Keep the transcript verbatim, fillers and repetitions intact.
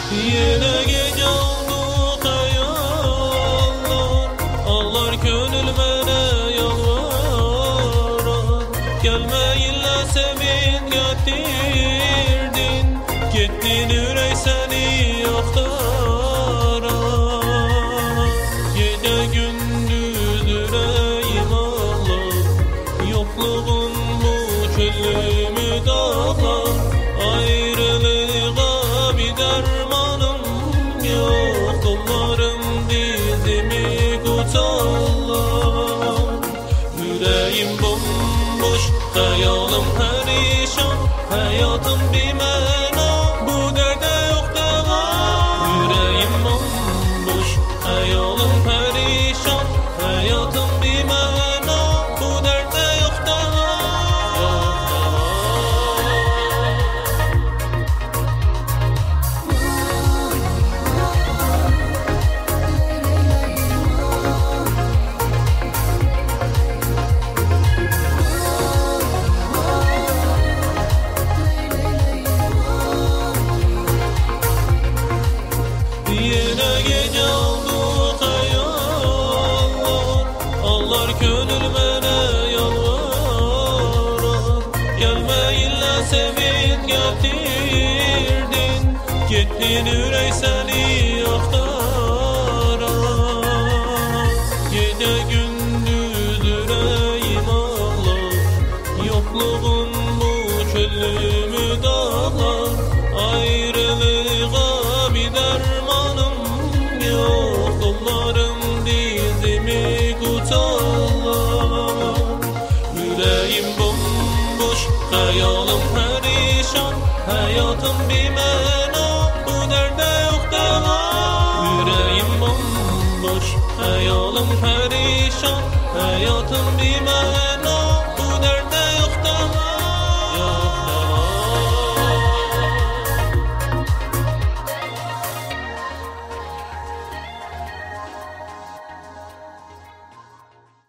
Yine gece oldu hayallar, ağlar gönül bana yalvarar. Gelmeyinle sevin getirdin, gittin ürey seni aktarar. Gece gündüz yüreğim ağlar, yokluğun bu çölümü dağlar. Ayrılığa bir dermanım yok, kollarım dizimi kucaklar. Yüreğim bomboş, hayalim perişan, hayatım bir mena, bu derde yok deva. Yüreğim bomboş, hayalim perişan, hayatım bir mena, bu derde yok deva. Yine gece oldu hayallar, ağlar gönül bana yalvarar. Gelmeyinle sevin getirdin, gittin ürey seni aktarar. Gece gündüz yüreğim ağlar, yokluğun bu çölümü dağlar. Ayrılığa bir dermanım yok, kollarım dizimi kucaklar. Yüreğim bomboş, hayalim perişan, hayatım bir mena, bu derde yok deva. Yüreğim bomboş, hayalim perişan, hayatım bir mena.